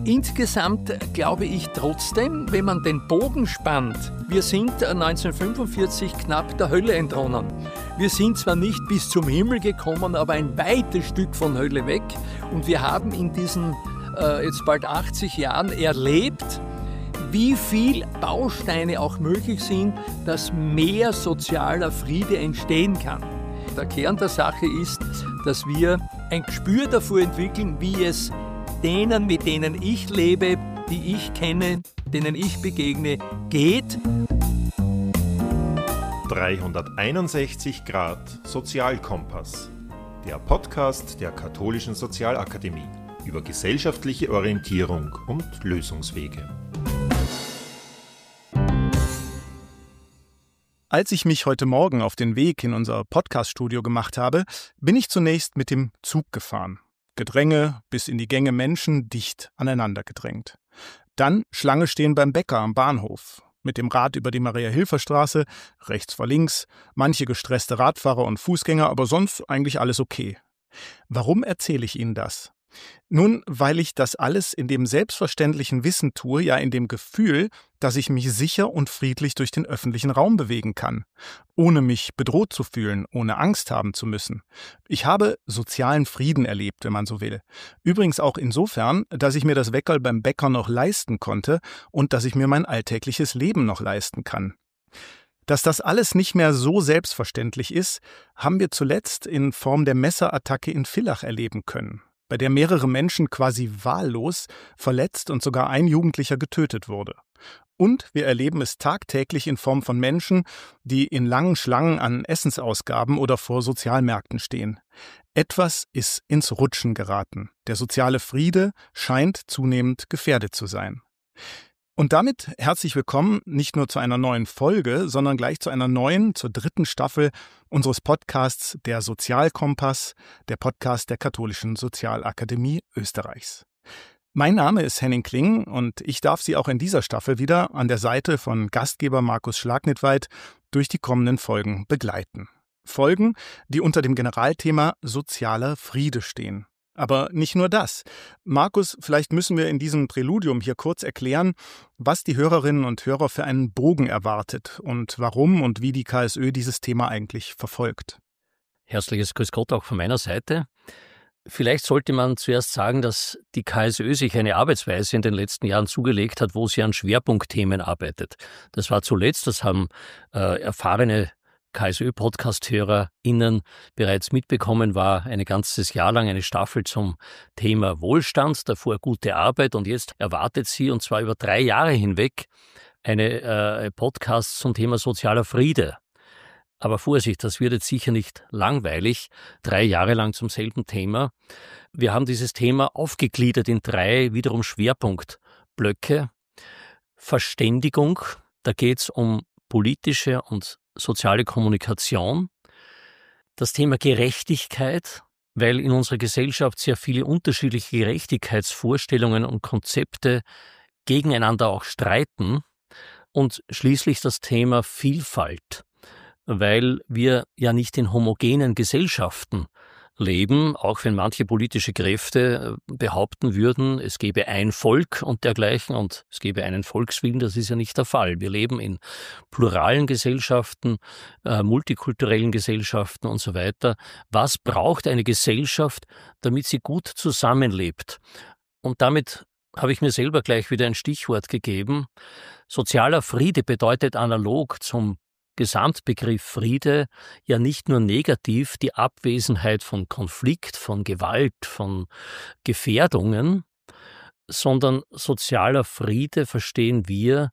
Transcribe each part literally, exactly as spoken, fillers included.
Insgesamt glaube ich trotzdem, wenn man den Bogen spannt, wir sind neunzehnhundertfünfundvierzig knapp der Hölle entronnen. Wir sind zwar nicht bis zum Himmel gekommen, aber ein weites Stück von Hölle weg. Und wir haben in diesen äh, jetzt bald achtzig Jahren erlebt, wie viel Bausteine auch möglich sind, dass mehr sozialer Friede entstehen kann. Der Kern der Sache ist, dass wir ein Gespür dafür entwickeln, wie es denen, mit denen ich lebe, die ich kenne, denen ich begegne, geht. dreihunderteinundsechzig Grad Sozialkompass, der Podcast der Katholischen Sozialakademie über gesellschaftliche Orientierung und Lösungswege. Als ich mich heute Morgen auf den Weg in unser Podcast-Studio gemacht habe, bin ich zunächst mit dem Zug gefahren. Gedränge, bis in die Gänge Menschen, dicht aneinander gedrängt. Dann Schlange stehen beim Bäcker am Bahnhof. Mit dem Rad über die Maria-Hilfer-Straße, rechts vor links, manche gestresste Radfahrer und Fußgänger, aber sonst eigentlich alles okay. Warum erzähle ich Ihnen das? Nun, weil ich das alles in dem selbstverständlichen Wissen tue, ja in dem Gefühl, dass ich mich sicher und friedlich durch den öffentlichen Raum bewegen kann, ohne mich bedroht zu fühlen, ohne Angst haben zu müssen. Ich habe sozialen Frieden erlebt, wenn man so will. Übrigens auch insofern, dass ich mir das Weckerl beim Bäcker noch leisten konnte und dass ich mir mein alltägliches Leben noch leisten kann. Dass das alles nicht mehr so selbstverständlich ist, haben wir zuletzt in Form der Messerattacke in Villach erleben können, bei der mehrere Menschen quasi wahllos verletzt und sogar ein Jugendlicher getötet wurde. Und wir erleben es tagtäglich in Form von Menschen, die in langen Schlangen an Essensausgaben oder vor Sozialmärkten stehen. Etwas ist ins Rutschen geraten. Der soziale Friede scheint zunehmend gefährdet zu sein. Und damit herzlich willkommen nicht nur zu einer neuen Folge, sondern gleich zu einer neuen, zur dritten Staffel unseres Podcasts Der Sozialkompass, der Podcast der Katholischen Sozialakademie Österreichs. Mein Name ist Henning Kling und ich darf Sie auch in dieser Staffel wieder an der Seite von Gastgeber Markus Schlagnitweit durch die kommenden Folgen begleiten. Folgen, die unter dem Generalthema sozialer Friede stehen. Aber nicht nur das. Markus, vielleicht müssen wir in diesem Präludium hier kurz erklären, was die Hörerinnen und Hörer für einen Bogen erwartet und warum und wie die K S Ö dieses Thema eigentlich verfolgt. Herzliches Grüß Gott auch von meiner Seite. Vielleicht sollte man zuerst sagen, dass die K S Ö sich eine Arbeitsweise in den letzten Jahren zugelegt hat, wo sie an Schwerpunktthemen arbeitet. Das war zuletzt, das haben äh, erfahrene K S Ö-Podcast-HörerInnen bereits mitbekommen, war ein ganzes Jahr lang eine Staffel zum Thema Wohlstand, davor gute Arbeit und jetzt erwartet sie, und zwar über drei Jahre hinweg, eine äh, Podcast zum Thema sozialer Friede. Aber Vorsicht, das wird jetzt sicher nicht langweilig, drei Jahre lang zum selben Thema. Wir haben dieses Thema aufgegliedert in drei wiederum Schwerpunktblöcke. Verständigung, da geht es um politische und soziale Kommunikation. Das Thema Gerechtigkeit, weil in unserer Gesellschaft sehr viele unterschiedliche Gerechtigkeitsvorstellungen und Konzepte gegeneinander auch streiten. Und schließlich das Thema Vielfalt, weil wir ja nicht in homogenen Gesellschaften leben, auch wenn manche politische Kräfte behaupten würden, es gebe ein Volk und dergleichen und es gebe einen Volkswillen, das ist ja nicht der Fall. Wir leben in pluralen Gesellschaften, äh, multikulturellen Gesellschaften und so weiter. Was braucht eine Gesellschaft, damit sie gut zusammenlebt? Und damit habe ich mir selber gleich wieder ein Stichwort gegeben. Sozialer Friede bedeutet analog zum Gesamtbegriff Friede ja nicht nur negativ die Abwesenheit von Konflikt, von Gewalt, von Gefährdungen, sondern sozialer Friede verstehen wir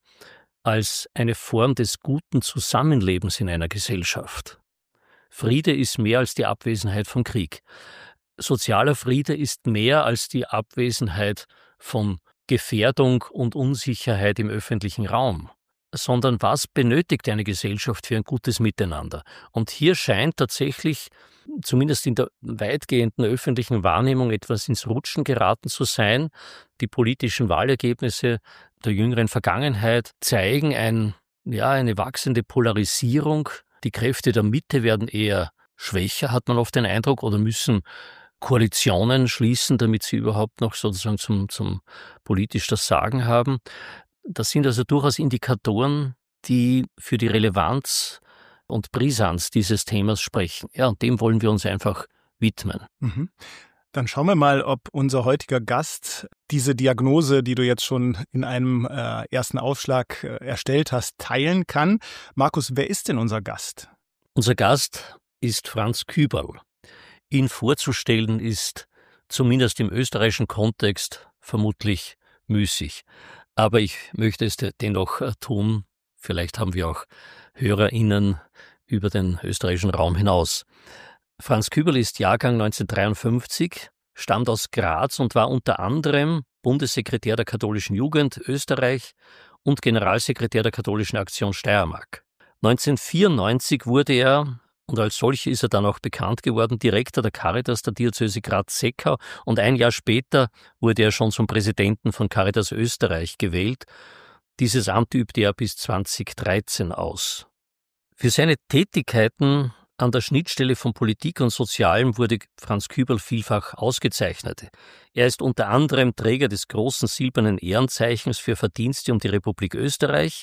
als eine Form des guten Zusammenlebens in einer Gesellschaft. Friede ist mehr als die Abwesenheit von Krieg. Sozialer Friede ist mehr als die Abwesenheit von Gefährdung und Unsicherheit im öffentlichen Raum, sondern was benötigt eine Gesellschaft für ein gutes Miteinander? Und hier scheint tatsächlich, zumindest in der weitgehenden öffentlichen Wahrnehmung, etwas ins Rutschen geraten zu sein. Die politischen Wahlergebnisse der jüngeren Vergangenheit zeigen ein, ja, eine wachsende Polarisierung. Die Kräfte der Mitte werden eher schwächer, hat man oft den Eindruck, oder müssen Koalitionen schließen, damit sie überhaupt noch sozusagen zum, zum politisch das Sagen haben. Das sind also durchaus Indikatoren, die für die Relevanz und Brisanz dieses Themas sprechen. Ja, und dem wollen wir uns einfach widmen. Mhm. Dann schauen wir mal, ob unser heutiger Gast diese Diagnose, die du jetzt schon in einem äh, ersten Aufschlag äh, erstellt hast, teilen kann. Markus, wer ist denn unser Gast? Unser Gast ist Franz Küberl. Ihn vorzustellen ist zumindest im österreichischen Kontext vermutlich müßig. Aber ich möchte es dennoch tun. Vielleicht haben wir auch HörerInnen über den österreichischen Raum hinaus. Franz Küberl ist Jahrgang neunzehnhundertdreiundfünfzig, stammt aus Graz und war unter anderem Bundessekretär der Katholischen Jugend Österreich und Generalsekretär der Katholischen Aktion Steiermark. neunzehnhundertvierundneunzig wurde er, und als solcher ist er dann auch bekannt geworden, Direktor der Caritas der Diözese Graz-Seckau, und ein Jahr später wurde er schon zum Präsidenten von Caritas Österreich gewählt. Dieses Amt übte er bis zweitausenddreizehn aus. Für seine Tätigkeiten an der Schnittstelle von Politik und Sozialem wurde Franz Küberl vielfach ausgezeichnet. Er ist unter anderem Träger des großen silbernen Ehrenzeichens für Verdienste um die Republik Österreich,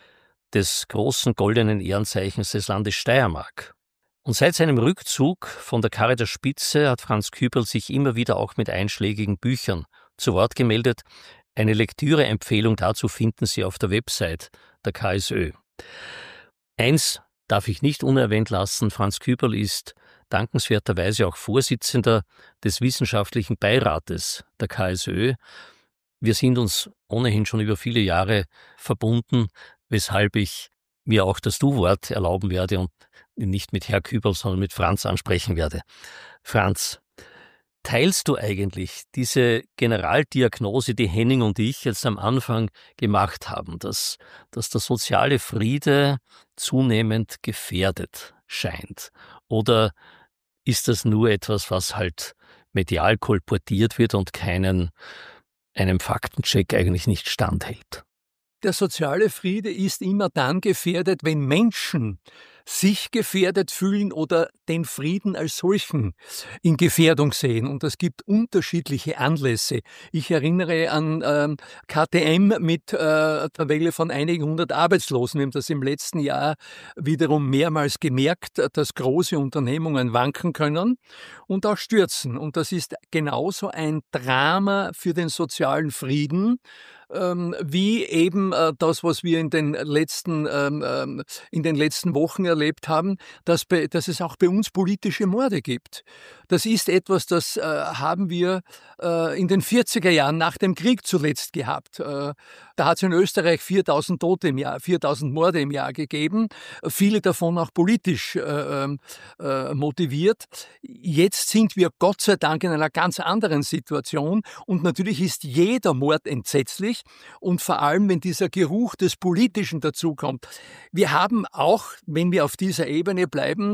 des großen goldenen Ehrenzeichens des Landes Steiermark. Und seit seinem Rückzug von der Caritas-Spitze hat Franz Küberl sich immer wieder auch mit einschlägigen Büchern zu Wort gemeldet. Eine Lektüreempfehlung dazu finden Sie auf der Website der K S Ö. Eins darf ich nicht unerwähnt lassen: Franz Küberl ist dankenswerterweise auch Vorsitzender des Wissenschaftlichen Beirates der K S Ö. Wir sind uns ohnehin schon über viele Jahre verbunden, weshalb ich mir auch das Du-Wort erlauben werde und nicht mit Herr Küberl, sondern mit Franz ansprechen werde. Franz, teilst du eigentlich diese Generaldiagnose, die Henning und ich jetzt am Anfang gemacht haben, dass, dass der soziale Friede zunehmend gefährdet scheint? Oder ist das nur etwas, was halt medial kolportiert wird und keinen, einem Faktencheck eigentlich nicht standhält? Der soziale Friede ist immer dann gefährdet, wenn Menschen sich gefährdet fühlen oder den Frieden als solchen in Gefährdung sehen. Und es gibt unterschiedliche Anlässe. Ich erinnere an ähm, K T M mit äh, der Welle von einigen hundert Arbeitslosen. Wir haben das im letzten Jahr wiederum mehrmals gemerkt, dass große Unternehmungen wanken können und auch stürzen. Und das ist genauso ein Drama für den sozialen Frieden, ähm, wie eben äh, das, was wir in den letzten, ähm, in den letzten Wochen erlebt haben, dass, bei, dass es auch bei uns politische Morde gibt. Das ist etwas, das äh, haben wir äh, in den vierziger Jahren nach dem Krieg zuletzt gehabt. Äh, da hat es in Österreich viertausend Tote im Jahr, viertausend Morde im Jahr gegeben, viele davon auch politisch äh, äh, motiviert. Jetzt sind wir Gott sei Dank in einer ganz anderen Situation und natürlich ist jeder Mord entsetzlich und vor allem, wenn dieser Geruch des Politischen dazukommt. Wir haben auch, wenn wir auf dieser Ebene bleiben,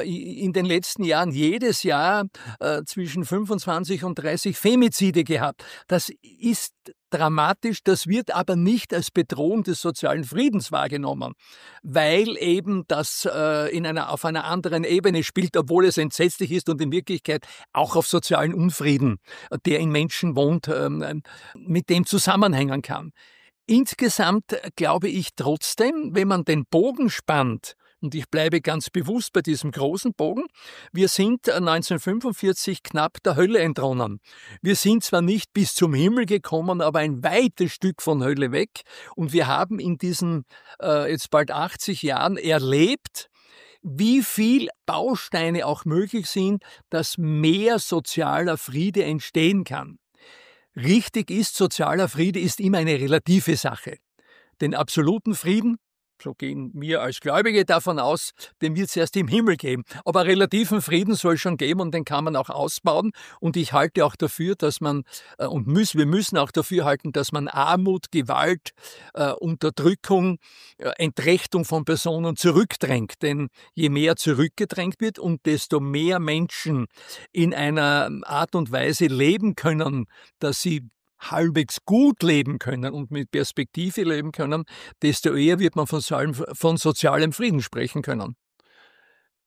in den letzten Jahren jedes Jahr zwischen fünfundzwanzig und dreißig Femizide gehabt. Das ist dramatisch, das wird aber nicht als Bedrohung des sozialen Friedens wahrgenommen, weil eben das äh, in einer, auf einer anderen Ebene spielt, obwohl es entsetzlich ist und in Wirklichkeit auch auf sozialen Unfrieden, der in Menschen wohnt, ähm, mit dem zusammenhängen kann. Insgesamt glaube ich trotzdem, wenn man den Bogen spannt, und ich bleibe ganz bewusst bei diesem großen Bogen, wir sind neunzehnhundertfünfundvierzig knapp der Hölle entronnen. Wir sind zwar nicht bis zum Himmel gekommen, aber ein weites Stück von Hölle weg. Und wir haben in diesen äh, jetzt bald achtzig Jahren erlebt, wie viel Bausteine auch möglich sind, dass mehr sozialer Friede entstehen kann. Richtig ist, sozialer Friede ist immer eine relative Sache. Den absoluten Frieden, so gehen wir als Gläubige davon aus, den wird es erst im Himmel geben. Aber relativen Frieden soll es schon geben und den kann man auch ausbauen. Und ich halte auch dafür, dass man, äh, und müssen, wir müssen auch dafür halten, dass man Armut, Gewalt, äh, Unterdrückung, äh, Entrechtung von Personen zurückdrängt. Denn je mehr zurückgedrängt wird und desto mehr Menschen in einer Art und Weise leben können, dass sie halbwegs gut leben können und mit Perspektive leben können, desto eher wird man von sozialem, von sozialem Frieden sprechen können.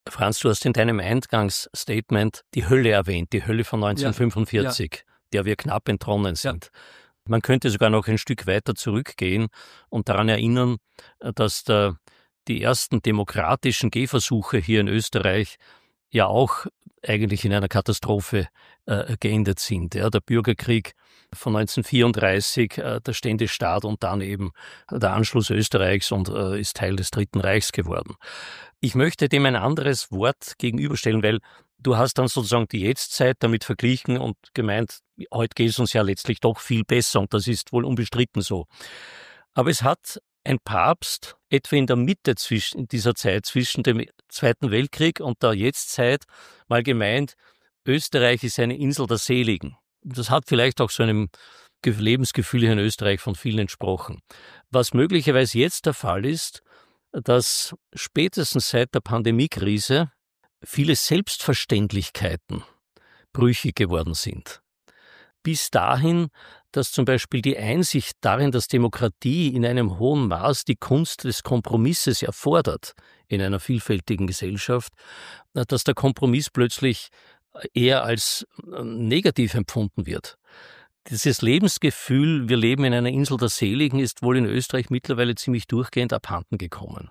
Franz, du hast in deinem Eingangsstatement die Hölle erwähnt, die Hölle von neunzehnhundertfünfundvierzig, ja. der wir knapp entronnen sind. Ja. Man könnte sogar noch ein Stück weiter zurückgehen und daran erinnern, dass der, die ersten demokratischen Gehversuche hier in Österreich ja auch eigentlich in einer Katastrophe äh, geendet sind. Ja, der Bürgerkrieg von neunzehnhundertvierunddreißig, äh, der Ständestaat und dann eben der Anschluss Österreichs und äh, ist Teil des Dritten Reichs geworden. Ich möchte dem ein anderes Wort gegenüberstellen, weil du hast dann sozusagen die Jetztzeit damit verglichen und gemeint, heute geht es uns ja letztlich doch viel besser und das ist wohl unbestritten so. Aber es hat ein Papst etwa in der Mitte zwischen dieser Zeit, zwischen dem Zweiten Weltkrieg und der Jetztzeit, mal gemeint, Österreich ist eine Insel der Seligen. Das hat vielleicht auch so einem Lebensgefühl hier in Österreich von vielen entsprochen. Was möglicherweise jetzt der Fall ist, dass spätestens seit der Pandemiekrise viele Selbstverständlichkeiten brüchig geworden sind. Bis dahin, dass zum Beispiel die Einsicht darin, dass Demokratie in einem hohen Maß die Kunst des Kompromisses erfordert in einer vielfältigen Gesellschaft, dass der Kompromiss plötzlich eher als negativ empfunden wird. Dieses Lebensgefühl, wir leben in einer Insel der Seligen, ist wohl in Österreich mittlerweile ziemlich durchgehend abhanden gekommen.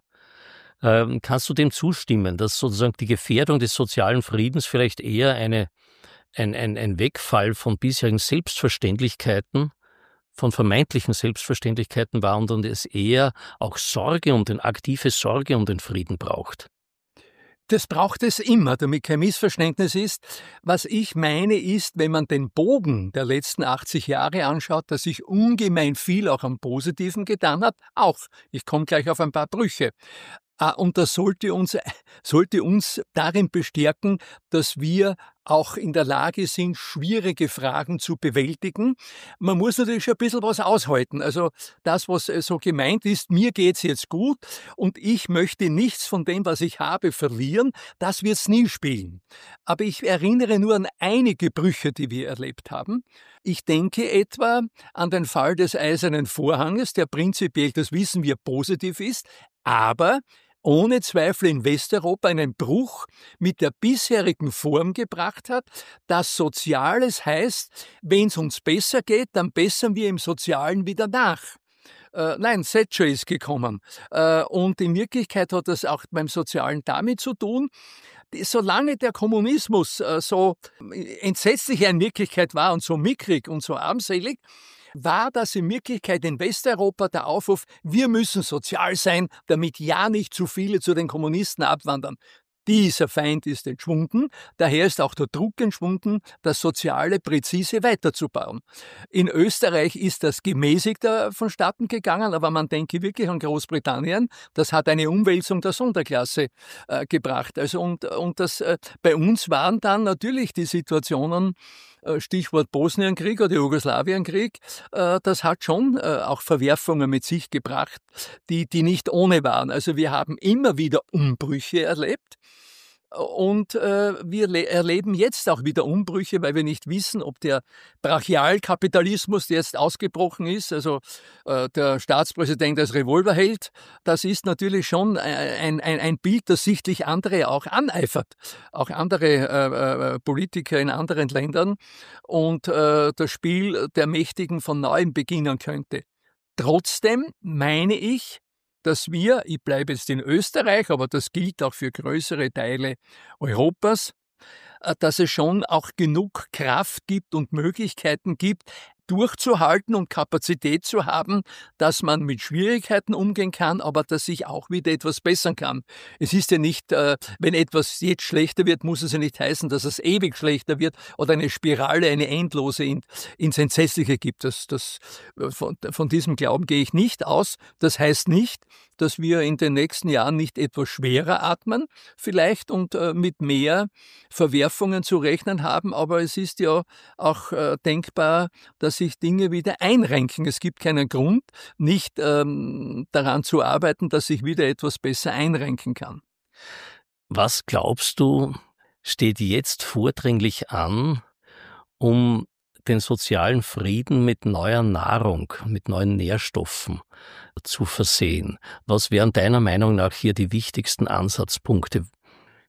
Ähm, kannst du dem zustimmen, dass sozusagen die Gefährdung des sozialen Friedens vielleicht eher eine Ein, ein, ein Wegfall von bisherigen Selbstverständlichkeiten, von vermeintlichen Selbstverständlichkeiten war und, und es eher auch Sorge und eine aktive Sorge um den Frieden braucht? Das braucht es immer, damit kein Missverständnis ist. Was ich meine ist, wenn man den Bogen der letzten achtzig Jahre anschaut, dass sich ungemein viel auch am Positiven getan hat. Auch, ich komme gleich auf ein paar Brüche. Und das sollte uns, sollte uns darin bestärken, dass wir auch in der Lage sind, schwierige Fragen zu bewältigen. Man muss natürlich schon ein bisschen was aushalten. Also das, was so gemeint ist, mir geht's jetzt gut und ich möchte nichts von dem, was ich habe, verlieren, das wird's nie spielen. Aber ich erinnere nur an einige Brüche, die wir erlebt haben. Ich denke etwa an den Fall des Eisernen Vorhanges, der prinzipiell, das wissen wir, positiv ist, aber ohne Zweifel in Westeuropa einen Bruch mit der bisherigen Form gebracht hat, dass Soziales heißt, wenn es uns besser geht, dann bessern wir im Sozialen wieder nach. Äh, nein, Thatcher ist gekommen. Äh, und in Wirklichkeit hat das auch beim Sozialen damit zu tun, solange der Kommunismus äh, so entsetzlich in Wirklichkeit war und so mickrig und so armselig, war das in Wirklichkeit in Westeuropa der Aufruf, wir müssen sozial sein, damit ja nicht zu viele zu den Kommunisten abwandern. Dieser Feind ist entschwunden, daher ist auch der Druck entschwunden, das Soziale präzise weiterzubauen. In Österreich ist das gemäßigter vonstatten gegangen, aber man denke wirklich an Großbritannien, das hat eine Umwälzung der Sonderklasse äh, gebracht. Also und, und das, äh, bei uns waren dann natürlich die Situationen, äh, Stichwort Bosnienkrieg oder Jugoslawienkrieg, äh, das hat schon äh, auch Verwerfungen mit sich gebracht, die, die nicht ohne waren. Also wir haben immer wieder Umbrüche erlebt. Und äh, wir le- erleben jetzt auch wieder Umbrüche, weil wir nicht wissen, ob der Brachialkapitalismus, der jetzt ausgebrochen ist, also äh, der Staatspräsident als Revolverheld, das ist natürlich schon ein, ein, ein Bild, das sichtlich andere auch aneifert, auch andere äh, äh, Politiker in anderen Ländern und äh, das Spiel der Mächtigen von neuem beginnen könnte. Trotzdem meine ich, dass wir, ich bleibe jetzt in Österreich, aber das gilt auch für größere Teile Europas, dass es schon auch genug Kraft gibt und Möglichkeiten gibt, durchzuhalten und Kapazität zu haben, dass man mit Schwierigkeiten umgehen kann, aber dass sich auch wieder etwas bessern kann. Es ist ja nicht, äh, wenn etwas jetzt schlechter wird, muss es ja nicht heißen, dass es ewig schlechter wird oder eine Spirale, eine endlose in, ins Entsetzliche gibt. Das, das, von, von diesem Glauben gehe ich nicht aus. Das heißt nicht, dass wir in den nächsten Jahren nicht etwas schwerer atmen, vielleicht und äh, mit mehr Verwerfungen zu rechnen haben, aber es ist ja auch äh, denkbar, dass sich Dinge wieder einrenken. Es gibt keinen Grund, nicht ähm, daran zu arbeiten, dass sich wieder etwas besser einrenken kann. Was glaubst du, steht jetzt vordringlich an, um den sozialen Frieden mit neuer Nahrung, mit neuen Nährstoffen zu versehen? Was wären deiner Meinung nach hier die wichtigsten Ansatzpunkte?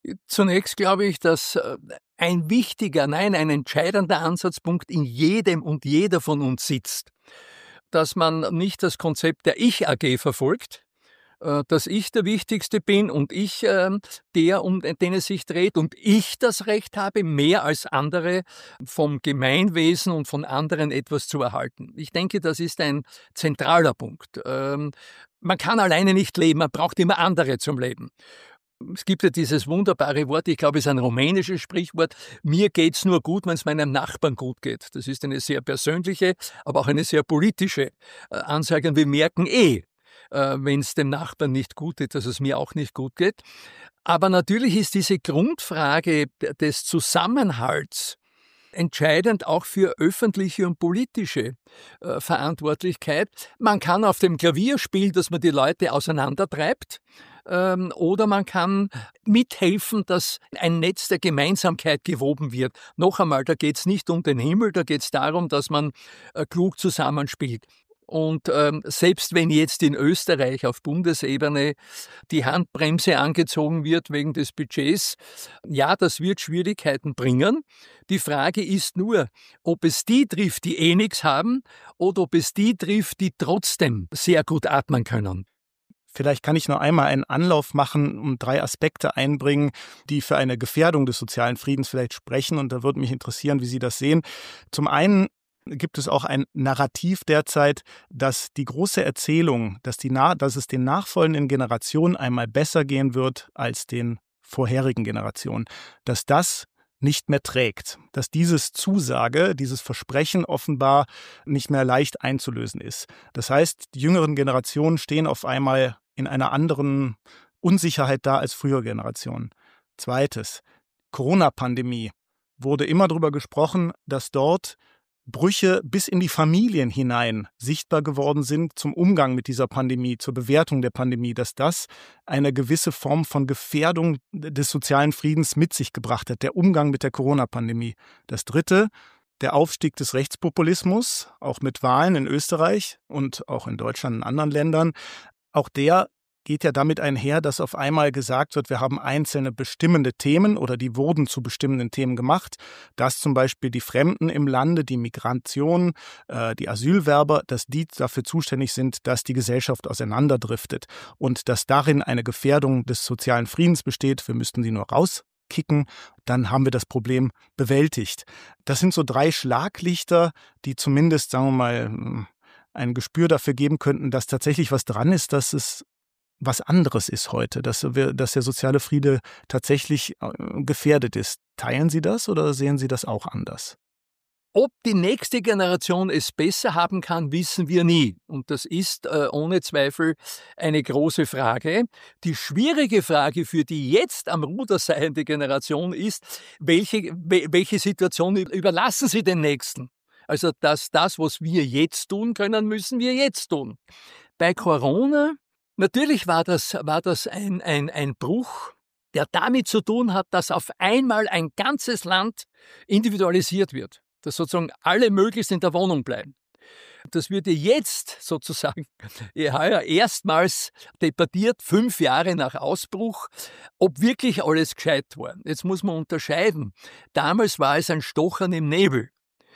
Zunächst glaube ich, dass ein wichtiger, nein, ein entscheidender Ansatzpunkt in jedem und jeder von uns sitzt, dass man nicht das Konzept der Ich-A G verfolgt, dass ich der Wichtigste bin und ich äh, der, um den es sich dreht und ich das Recht habe, mehr als andere vom Gemeinwesen und von anderen etwas zu erhalten. Ich denke, das ist ein zentraler Punkt. Ähm, man kann alleine nicht leben, man braucht immer andere zum Leben. Es gibt ja dieses wunderbare Wort, ich glaube, es ist ein rumänisches Sprichwort, mir geht's nur gut, wenn es meinem Nachbarn gut geht. Das ist eine sehr persönliche, aber auch eine sehr politische äh, Ansage und wir merken eh, wenn es dem Nachbarn nicht gut geht, dass es mir auch nicht gut geht. Aber natürlich ist diese Grundfrage des Zusammenhalts entscheidend auch für öffentliche und politische äh, Verantwortlichkeit. Man kann auf dem Klavier spielen, dass man die Leute auseinandertreibt, ähm, oder man kann mithelfen, dass ein Netz der Gemeinsamkeit gewoben wird. Noch einmal, da geht es nicht um den Himmel, da geht es darum, dass man äh, klug zusammenspielt. Und ähm, selbst wenn jetzt in Österreich auf Bundesebene die Handbremse angezogen wird wegen des Budgets, ja, das wird Schwierigkeiten bringen. Die Frage ist nur, ob es die trifft, die eh nichts haben, oder ob es die trifft, die trotzdem sehr gut atmen können. Vielleicht kann ich noch einmal einen Anlauf machen und drei Aspekte einbringen, die für eine Gefährdung des sozialen Friedens vielleicht sprechen. Und da würde mich interessieren, wie Sie das sehen. Zum einen gibt es auch ein Narrativ derzeit, dass die große Erzählung, dass, die, dass es den nachfolgenden Generationen einmal besser gehen wird als den vorherigen Generationen, dass das nicht mehr trägt, dass dieses Zusage, dieses Versprechen offenbar nicht mehr leicht einzulösen ist. Das heißt, die jüngeren Generationen stehen auf einmal in einer anderen Unsicherheit da als frühere Generationen. Zweites, Corona-Pandemie. Wurde immer darüber gesprochen, dass dort Brüche bis in die Familien hinein sichtbar geworden sind zum Umgang mit dieser Pandemie, zur Bewertung der Pandemie, dass das eine gewisse Form von Gefährdung des sozialen Friedens mit sich gebracht hat, der Umgang mit der Corona-Pandemie. Das Dritte, der Aufstieg des Rechtspopulismus, auch mit Wahlen in Österreich und auch in Deutschland und anderen Ländern, auch der geht ja damit einher, dass auf einmal gesagt wird, wir haben einzelne bestimmende Themen oder die wurden zu bestimmenden Themen gemacht, dass zum Beispiel die Fremden im Lande, die Migration, äh, die Asylwerber, dass die dafür zuständig sind, dass die Gesellschaft auseinanderdriftet und dass darin eine Gefährdung des sozialen Friedens besteht. Wir müssten sie nur rauskicken, dann haben wir das Problem bewältigt. Das sind so drei Schlaglichter, die zumindest, sagen wir mal, ein Gespür dafür geben könnten, dass tatsächlich was dran ist, dass es was anderes ist heute, dass, wir, dass der soziale Friede tatsächlich gefährdet ist. Teilen Sie das oder sehen Sie das auch anders? Ob die nächste Generation es besser haben kann, wissen wir nie. Und das ist äh, ohne Zweifel eine große Frage. Die schwierige Frage für die jetzt am Ruder seiende Generation ist, welche, welche Situation überlassen Sie den Nächsten? Also dass das, was wir jetzt tun können, müssen wir jetzt tun. Bei Corona natürlich war das, war das ein, ein, ein Bruch, der damit zu tun hat, dass auf einmal ein ganzes Land individualisiert wird, dass sozusagen alle möglichst in der Wohnung bleiben. Das wird jetzt sozusagen ja, erstmals debattiert, fünf Jahre nach Ausbruch, ob wirklich alles gescheit war. Jetzt muss man unterscheiden. Damals war es ein Stochern im Nebel.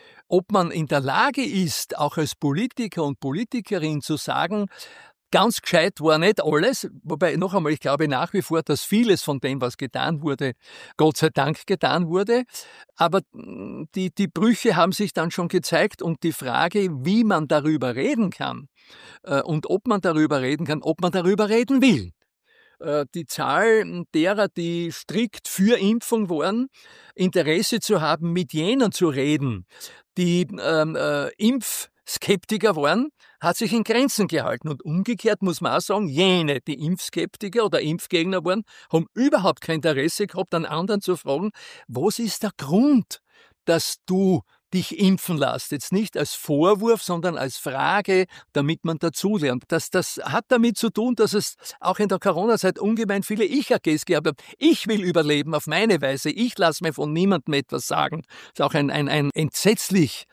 Ob man in der Lage ist, auch als Politiker und Politikerin zu sagen, ganz gescheit war nicht alles, wobei noch einmal, ich glaube nach wie vor, dass vieles von dem, was getan wurde, Gott sei Dank getan wurde. Aber die, die Brüche haben sich dann schon gezeigt und die Frage, wie man darüber reden kann äh, und ob man darüber reden kann, ob man darüber reden will. Äh, die Zahl derer, die strikt für Impfung waren, Interesse zu haben, mit jenen zu reden, die ähm, äh, Impf Skeptiker waren, hat sich in Grenzen gehalten. Und umgekehrt muss man auch sagen, jene, die Impfskeptiker oder Impfgegner waren, haben überhaupt kein Interesse gehabt, an anderen zu fragen, was ist der Grund, dass du dich impfen lässt? Jetzt nicht als Vorwurf, sondern als Frage, damit man dazulernt. Das, das hat damit zu tun, dass es auch in der Corona-Zeit ungemein viele Ich-A Gs gehabt hat. Ich will überleben auf meine Weise. Ich lasse mir von niemandem etwas sagen. Das ist auch ein, ein, ein entsetzlich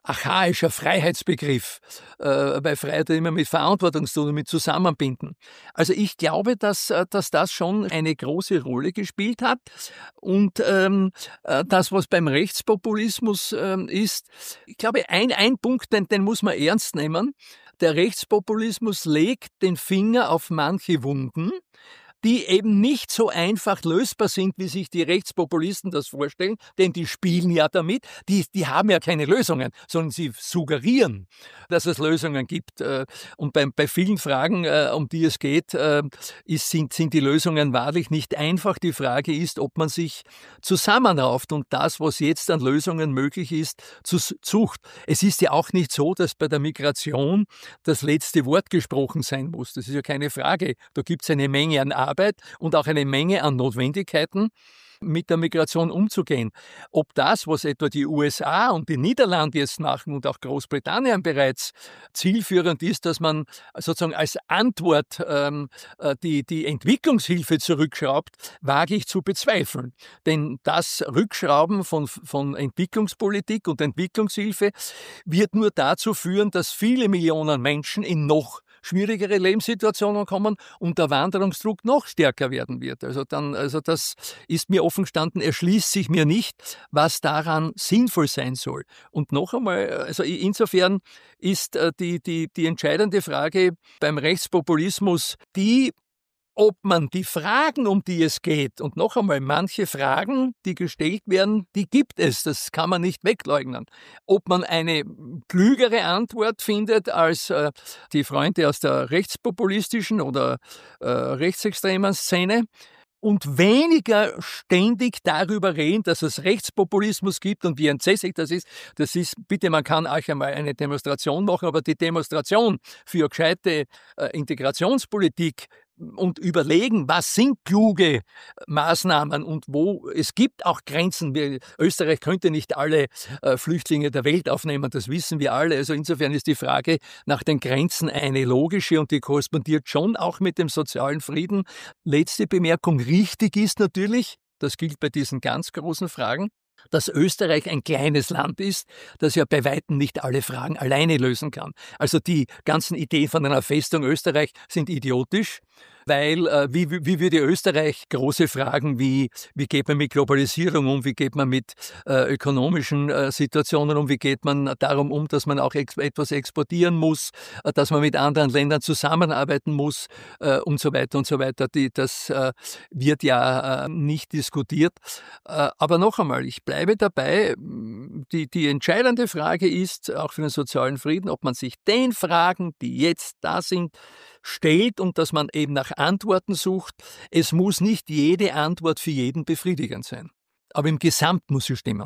archaischer Freiheitsbegriff, äh, weil Freiheit immer mit Verantwortung zu tun, mit Zusammenbinden. Also ich glaube, dass, dass das schon eine große Rolle gespielt hat. Und ähm, das, was beim Rechtspopulismus ähm, ist, ich glaube, ein, ein Punkt, den, den muss man ernst nehmen. Der Rechtspopulismus legt den Finger auf manche Wunden, die eben nicht so einfach lösbar sind, wie sich die Rechtspopulisten das vorstellen, denn die spielen ja damit, die, die haben ja keine Lösungen, sondern sie suggerieren, dass es Lösungen gibt. Und bei, bei vielen Fragen, um die es geht, ist, sind, sind die Lösungen wahrlich nicht einfach. Die Frage ist, ob man sich zusammenrauft und das, was jetzt an Lösungen möglich ist, zu, sucht. Es ist ja auch nicht so, dass bei der Migration das letzte Wort gesprochen sein muss. Das ist ja keine Frage. Da gibt es eine Menge an Arbeit und auch eine Menge an Notwendigkeiten, mit der Migration umzugehen. Ob das, was etwa die U S A und die Niederlande jetzt machen und auch Großbritannien bereits zielführend ist, dass man sozusagen als Antwort ähm, die, die Entwicklungshilfe zurückschraubt, wage ich zu bezweifeln. Denn das Rückschrauben von, von Entwicklungspolitik und Entwicklungshilfe wird nur dazu führen, dass viele Millionen Menschen in noch schwierigere Lebenssituationen kommen und der Wanderungsdruck noch stärker werden wird. Also dann, also das ist mir offen gestanden, erschließt sich mir nicht, was daran sinnvoll sein soll. Und noch einmal, also insofern ist die, die, die entscheidende Frage beim Rechtspopulismus die, ob man die Fragen, um die es geht, und noch einmal, manche Fragen, die gestellt werden, die gibt es, das kann man nicht wegleugnen. Ob man eine klügere Antwort findet als äh, die Freunde aus der rechtspopulistischen oder äh, rechtsextremen Szene, und weniger ständig darüber reden, dass es Rechtspopulismus gibt und wie entsetzlich das ist. Das ist, bitte, man kann auch einmal eine Demonstration machen, aber die Demonstration für gescheite äh, Integrationspolitik und überlegen, was sind kluge Maßnahmen und wo, es gibt auch Grenzen. Wir, Österreich könnte nicht alle äh, Flüchtlinge der Welt aufnehmen, das wissen wir alle. Also insofern ist die Frage nach den Grenzen eine logische und die korrespondiert schon auch mit dem sozialen Frieden. Letzte Bemerkung, richtig ist natürlich, das gilt bei diesen ganz großen Fragen, dass Österreich ein kleines Land ist, das ja bei Weitem nicht alle Fragen alleine lösen kann. Also die ganzen Ideen von einer Festung Österreich sind idiotisch, weil äh, wie, wie würde Österreich große Fragen wie, wie geht man mit Globalisierung um, wie geht man mit äh, ökonomischen äh, Situationen um, wie geht man darum um, dass man auch ex- etwas exportieren muss, äh, dass man mit anderen Ländern zusammenarbeiten muss äh, und so weiter und so weiter. Die, das äh, wird ja äh, nicht diskutiert. Äh, aber noch einmal, ich bleibe dabei, die, die entscheidende Frage ist, auch für den sozialen Frieden, ob man sich den Fragen, die jetzt da sind, stellt und dass man eben nach Antworten sucht. Es muss nicht jede Antwort für jeden befriedigend sein. Aber im Gesamt muss sie stimmen.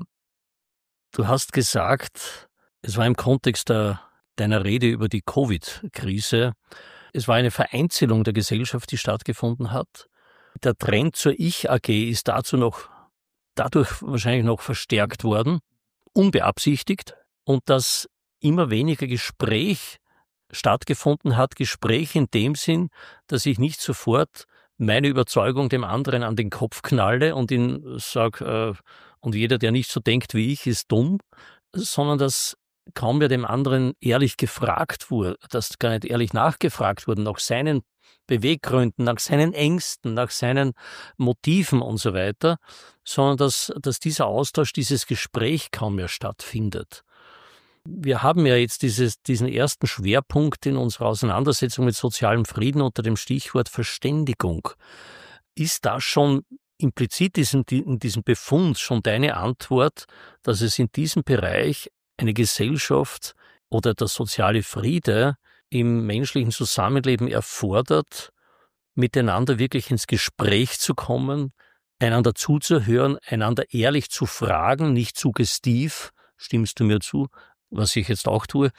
Du hast gesagt, es war im Kontext der, deiner Rede über die Covid-Krise, es war eine Vereinzelung der Gesellschaft, die stattgefunden hat. Der Trend zur Ich-A G ist dazu noch, dadurch wahrscheinlich noch verstärkt worden, unbeabsichtigt, und dass immer weniger Gespräch stattgefunden hat, Gespräch in dem Sinn, dass ich nicht sofort meine Überzeugung dem anderen an den Kopf knalle und ihn sage, äh, und jeder, der nicht so denkt wie ich, ist dumm, sondern dass kaum mehr dem anderen ehrlich gefragt wurde, dass gar nicht ehrlich nachgefragt wurde nach seinen Beweggründen, nach seinen Ängsten, nach seinen Motiven und so weiter, sondern dass, dass dieser Austausch, dieses Gespräch kaum mehr stattfindet. Wir haben ja jetzt dieses, diesen ersten Schwerpunkt in unserer Auseinandersetzung mit sozialem Frieden unter dem Stichwort Verständigung. Ist da schon implizit in diesem Befund schon deine Antwort, dass es in diesem Bereich eine Gesellschaft oder der soziale Friede im menschlichen Zusammenleben erfordert, miteinander wirklich ins Gespräch zu kommen, einander zuzuhören, einander ehrlich zu fragen, nicht suggestiv, stimmst du mir zu, was ich jetzt auch tue,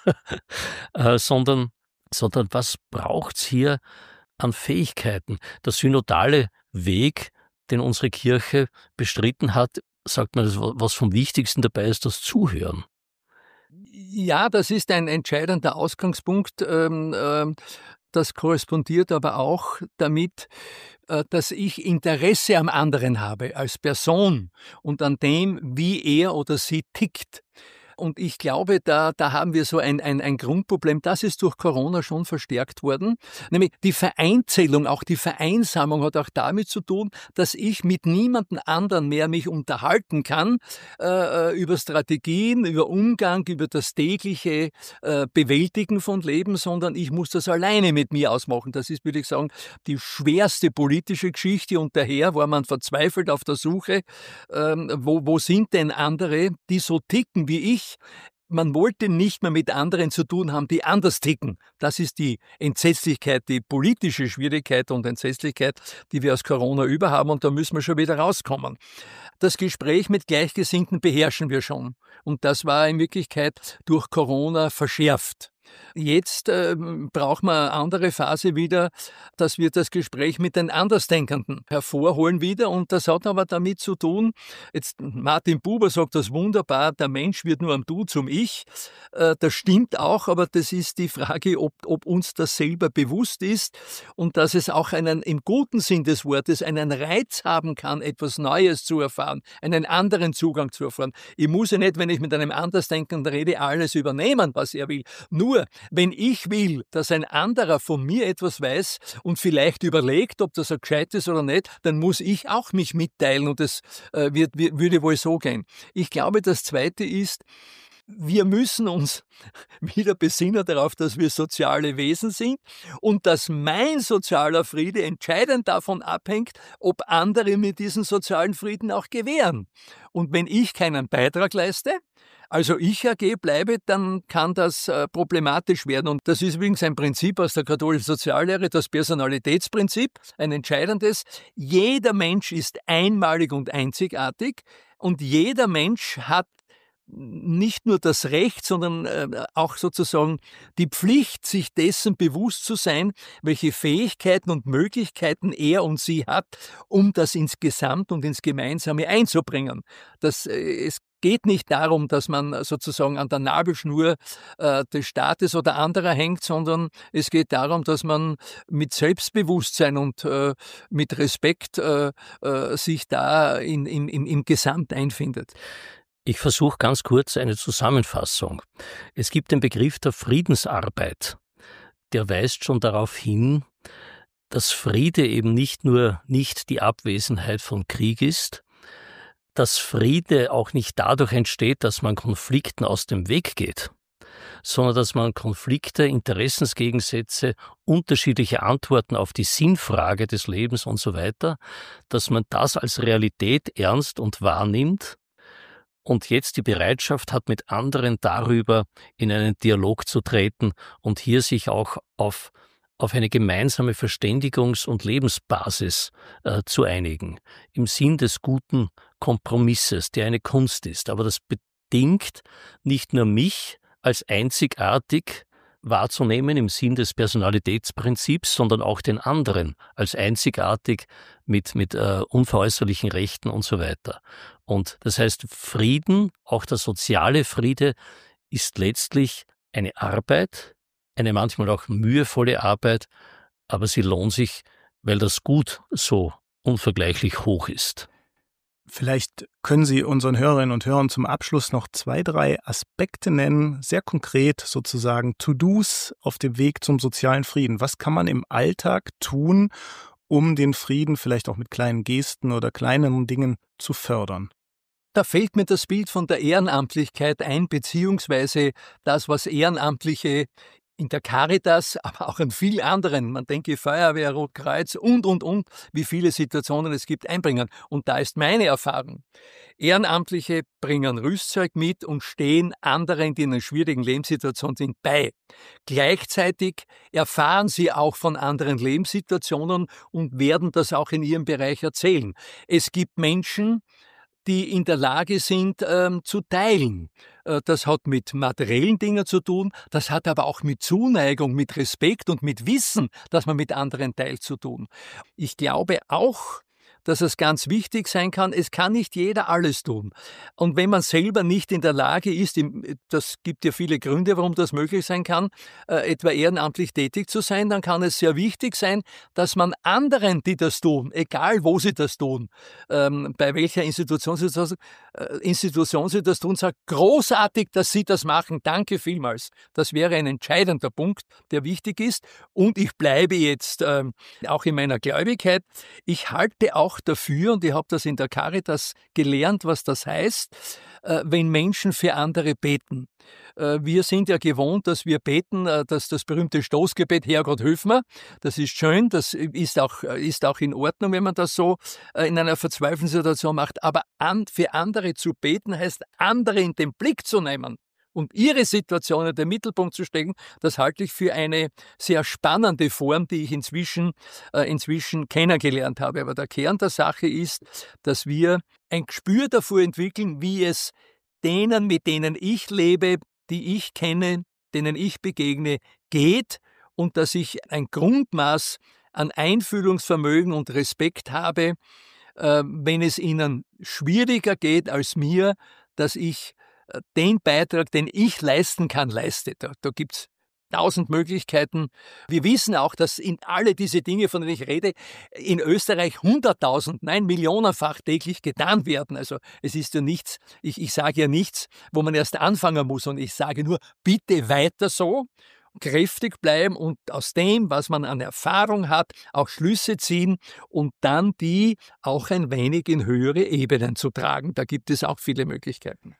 äh, sondern, sondern was braucht's hier an Fähigkeiten? Der synodale Weg, den unsere Kirche bestritten hat, sagt man, was vom Wichtigsten dabei ist, das Zuhören. Ja, das ist ein entscheidender Ausgangspunkt. Ähm, ähm, das korrespondiert aber auch damit, äh, dass ich Interesse am anderen habe als Person und an dem, wie er oder sie tickt. Und ich glaube, da, da haben wir so ein, ein, ein Grundproblem. Das ist durch Corona schon verstärkt worden. Nämlich die Vereinzelung, auch die Vereinsamung hat auch damit zu tun, dass ich mit niemandem anderen mehr mich unterhalten kann äh, über Strategien, über Umgang, über das tägliche äh, Bewältigen von Leben, sondern ich muss das alleine mit mir ausmachen. Das ist, würde ich sagen, die schwerste politische Geschichte und daher war man verzweifelt auf der Suche, ähm, wo, wo sind denn andere, die so ticken wie ich. Man wollte nicht mehr mit anderen zu tun haben, die anders ticken. Das ist die Entsetzlichkeit, die politische Schwierigkeit und Entsetzlichkeit, die wir aus Corona über haben und da müssen wir schon wieder rauskommen. Das Gespräch mit Gleichgesinnten beherrschen wir schon und das war in Wirklichkeit durch Corona verschärft. Jetzt äh, braucht man eine andere Phase wieder, dass wir das Gespräch mit den Andersdenkenden hervorholen wieder und das hat aber damit zu tun, jetzt Martin Buber sagt das wunderbar, der Mensch wird nur am Du zum Ich, äh, das stimmt auch, aber das ist die Frage, ob, ob uns das selber bewusst ist und dass es auch einen, im guten Sinn des Wortes, einen Reiz haben kann, etwas Neues zu erfahren, einen anderen Zugang zu erfahren. Ich muss ja nicht, wenn ich mit einem Andersdenkenden rede, alles übernehmen, was er will, nur wenn ich will, dass ein anderer von mir etwas weiß und vielleicht überlegt, ob das ein gescheit ist oder nicht, dann muss ich auch mich mitteilen und das äh, wird, wird, würde wohl so gehen. Ich glaube, das Zweite ist, wir müssen uns wieder besinnen darauf, dass wir soziale Wesen sind und dass mein sozialer Friede entscheidend davon abhängt, ob andere mir diesen sozialen Frieden auch gewähren. Und wenn ich keinen Beitrag leiste, also ich A G bleibe, dann kann das äh, problematisch werden. Und das ist übrigens ein Prinzip aus der katholischen Soziallehre, das Personalitätsprinzip, ein entscheidendes. Jeder Mensch ist einmalig und einzigartig und jeder Mensch hat nicht nur das Recht, sondern äh, auch sozusagen die Pflicht, sich dessen bewusst zu sein, welche Fähigkeiten und Möglichkeiten er und sie hat, um das ins Gesamt und ins Gemeinsame einzubringen. Das, äh, es geht nicht darum, dass man sozusagen an der Nabelschnur äh, des Staates oder anderer hängt, sondern es geht darum, dass man mit Selbstbewusstsein und äh, mit Respekt äh, äh, sich da in, in, im, im Gesamt einfindet. Ich versuche ganz kurz eine Zusammenfassung. Es gibt den Begriff der Friedensarbeit. Der weist schon darauf hin, dass Friede eben nicht nur nicht die Abwesenheit von Krieg ist, dass Friede auch nicht dadurch entsteht, dass man Konflikten aus dem Weg geht, sondern dass man Konflikte, Interessensgegensätze, unterschiedliche Antworten auf die Sinnfrage des Lebens und so weiter, dass man das als Realität ernst und wahrnimmt und jetzt die Bereitschaft hat, mit anderen darüber in einen Dialog zu treten und hier sich auch auf, auf eine gemeinsame Verständigungs- und Lebensbasis äh, zu einigen, im Sinn des guten Kompromisses, der eine Kunst ist. Aber das bedingt nicht nur mich als einzigartig wahrzunehmen im Sinn des Personalitätsprinzips, sondern auch den anderen als einzigartig mit, mit äh, unveräußerlichen Rechten und so weiter. Und das heißt, Frieden, auch der soziale Friede, ist letztlich eine Arbeit, eine manchmal auch mühevolle Arbeit, aber sie lohnt sich, weil das Gut so unvergleichlich hoch ist. Vielleicht können Sie unseren Hörerinnen und Hörern zum Abschluss noch zwei, drei Aspekte nennen, sehr konkret sozusagen To-Dos auf dem Weg zum sozialen Frieden. Was kann man im Alltag tun, um den Frieden vielleicht auch mit kleinen Gesten oder kleinen Dingen zu fördern? Da fällt mir das Bild von der Ehrenamtlichkeit ein, beziehungsweise das, was Ehrenamtliche in der Caritas, aber auch an vielen anderen, man denke Feuerwehr, Rotkreuz und, und, und, wie viele Situationen es gibt, einbringen. Und da ist meine Erfahrung. Ehrenamtliche bringen Rüstzeug mit und stehen anderen, die in einer schwierigen Lebenssituation sind, bei. Gleichzeitig erfahren sie auch von anderen Lebenssituationen und werden das auch in ihrem Bereich erzählen. Es gibt Menschen, die in der Lage sind, ähm, zu teilen. Äh, das hat mit materiellen Dingen zu tun, das hat aber auch mit Zuneigung, mit Respekt und mit Wissen, dass man mit anderen teilt, zu tun. Ich glaube auch, dass es ganz wichtig sein kann, es kann nicht jeder alles tun. Und wenn man selber nicht in der Lage ist, das gibt ja viele Gründe, warum das möglich sein kann, äh, etwa ehrenamtlich tätig zu sein, dann kann es sehr wichtig sein, dass man anderen, die das tun, egal wo sie das tun, ähm, bei welcher Institution sie das tun, Institution Sie das tun, sagt, großartig, dass Sie das machen, danke vielmals. Das wäre ein entscheidender Punkt, der wichtig ist. Und ich bleibe jetzt äh, auch in meiner Gläubigkeit. Ich halte auch dafür, und ich habe das in der Caritas gelernt, was das heißt, äh, wenn Menschen für andere beten. Äh, wir sind ja gewohnt, dass wir beten, äh, dass das berühmte Stoßgebet, Herrgott, hilf mir. Das ist schön, das ist auch, ist auch in Ordnung, wenn man das so äh, in einer verzweifelten Situation macht. Aber an, für andere zu beten heißt, andere in den Blick zu nehmen und ihre Situation in den Mittelpunkt zu stecken, das halte ich für eine sehr spannende Form, die ich inzwischen, äh, inzwischen kennengelernt habe. Aber der Kern der Sache ist, dass wir ein Gespür dafür entwickeln, wie es denen, mit denen ich lebe, die ich kenne, denen ich begegne, geht und dass ich ein Grundmaß an Einfühlungsvermögen und Respekt habe, äh, wenn es ihnen schwieriger geht als mir, dass ich äh, den Beitrag, den ich leisten kann, leiste. Da, da gibt es tausend Möglichkeiten. Wir wissen auch, dass in alle diese Dinge, von denen ich rede, in Österreich hunderttausend, nein, millionenfach täglich getan werden. Also es ist ja nichts, ich, ich sage ja nichts, wo man erst anfangen muss, und ich sage nur, bitte weiter so, kräftig bleiben und aus dem, was man an Erfahrung hat, auch Schlüsse ziehen und dann die auch ein wenig in höhere Ebenen zu tragen. Da gibt es auch viele Möglichkeiten.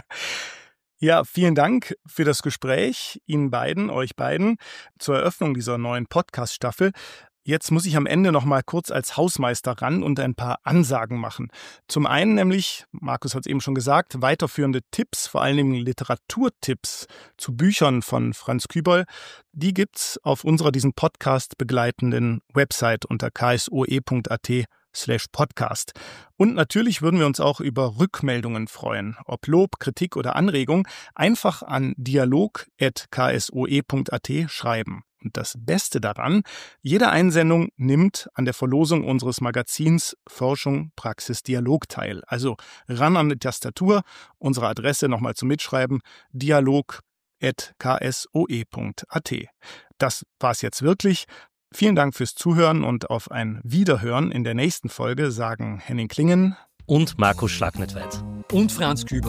Ja, vielen Dank für das Gespräch, Ihnen beiden, euch beiden, zur Eröffnung dieser neuen Podcast-Staffel. Jetzt muss ich am Ende noch mal kurz als Hausmeister ran und ein paar Ansagen machen. Zum einen nämlich, Markus hat es eben schon gesagt, weiterführende Tipps, vor allem Literaturtipps zu Büchern von Franz Küberl. Die gibt's auf unserer diesen Podcast begleitenden Website unter k s o e punkt a t slash podcast. Und natürlich würden wir uns auch über Rückmeldungen freuen. Ob Lob, Kritik oder Anregung, einfach an dialog at k s o e punkt a t schreiben. Und das Beste daran, jede Einsendung nimmt an der Verlosung unseres Magazins Forschung, Praxis, Dialog teil. Also ran an die Tastatur, unsere Adresse nochmal zum Mitschreiben, dialog at k s o e punkt a t. Das war's jetzt wirklich. Vielen Dank fürs Zuhören und auf ein Wiederhören in der nächsten Folge sagen Henning Klingen und Markus Schlagnetweit und Franz Küberl.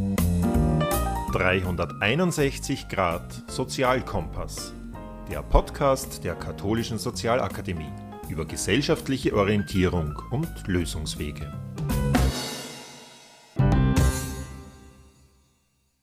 dreihunderteinundsechzig Grad Sozialkompass. Der Podcast der Katholischen Sozialakademie über gesellschaftliche Orientierung und Lösungswege.